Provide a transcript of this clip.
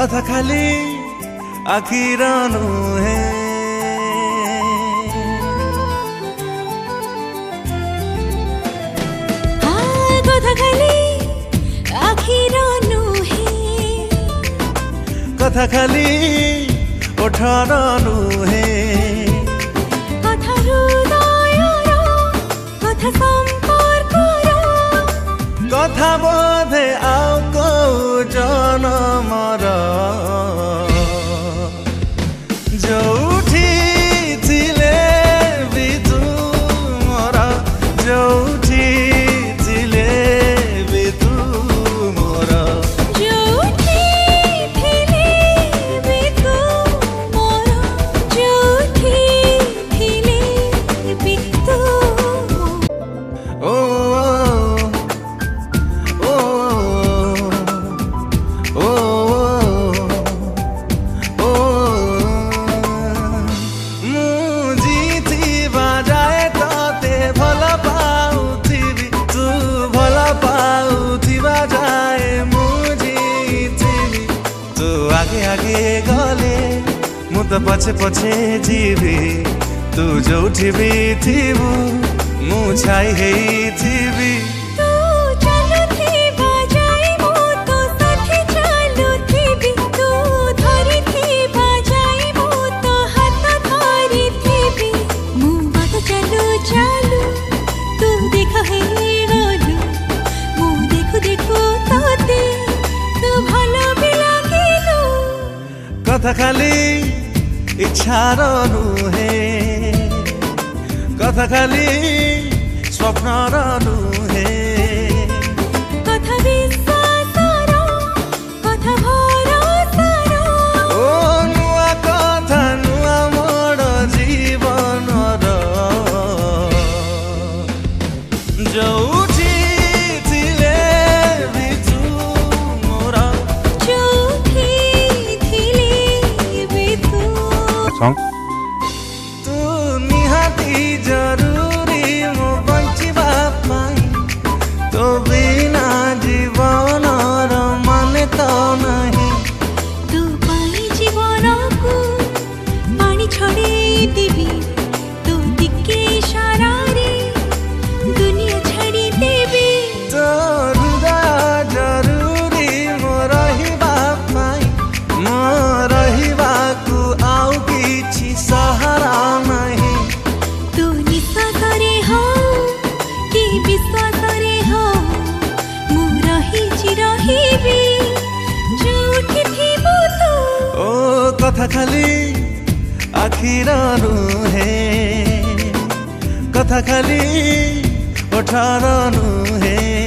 कथा खाली आखिर नुहे कथा खाली आखिर नुहे कथा खाली ओठर नुहे कथा हृदयर कथा संपर्कर कथा बोधे आउ को जनमर जोठी थिले भी तू मोर जोठी थिले भी तू मोर जोठी थिले भी तू मोर जोठी थिले भी तू ओ आगे आगे गले मु तो पछे पछे जीवी तू जोठी भी थीबू मु छाई हेई थीबी तू चलुथिबा जाई मु तो साथी चलुथिबी तू धरिथिबा जाई मु तो हाथ धरिथिबी मु बात चलु चलु तू देख हे गलु मु देखु देखु तोते तू भलो भी लागिलु कथा खाली इच्छार नुहे कथा खाली स्वप्नर नुहे कथा विश्वासर कथा भरोसार ओ नुआ कथा नुआ मोर जीवनर जोठी थिले भी तू मोर जोठी थिले भी तू तू निहाती जरूरी मो बंचिबा पाई तो बिना जीवनर माने तो नहीं तू पाई जीवन को पानी छड़े देवी तू दिखे इशारा रे दुनिया छड़ी देवी तो हृदय जरूरी मो रहिबा पाई मो रहिबा को आउ किछि सहारा नहीं तू निश्वास रे हो कि विश्वास रे हो मु रही रहिबी जोठी थिबु तू ओ कथा खाली आखिर नुहे कथा खाली ओठर नुहे